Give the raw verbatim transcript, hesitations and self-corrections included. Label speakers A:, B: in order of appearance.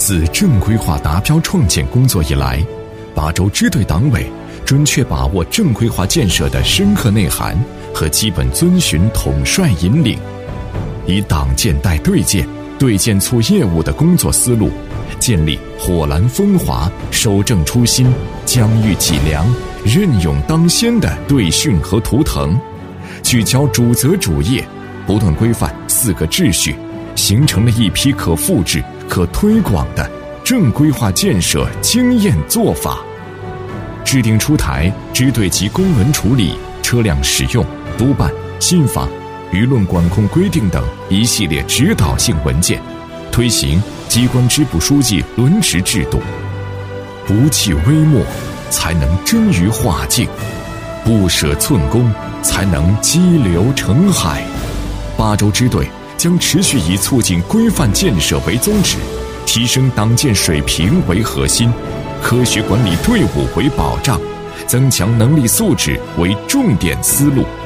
A: 自正规化达标创建工作以来，八州支队党委准确把握正规化建设的深刻内涵和基本遵循统帅引领，以党建带队建、队建促业务的工作思路，建立火蓝风华、守正初心、疆域脊梁、任勇当先的队训和图腾，聚焦主责主业，不断规范四个秩序，形成了一批可复制、可推广的正规化建设经验做法，制定出台支队级公文处理、车辆使用、督办、信访、舆论管控规定等一系列指导性文件，推行机关支部书记轮值制度。不弃微末，才能臻于化境；不舍寸功，才能激流成海。八州支队将持续以促进规范建设为宗旨，提升党建水平为核心，科学管理队伍为保障，增强能力素质为重点思路。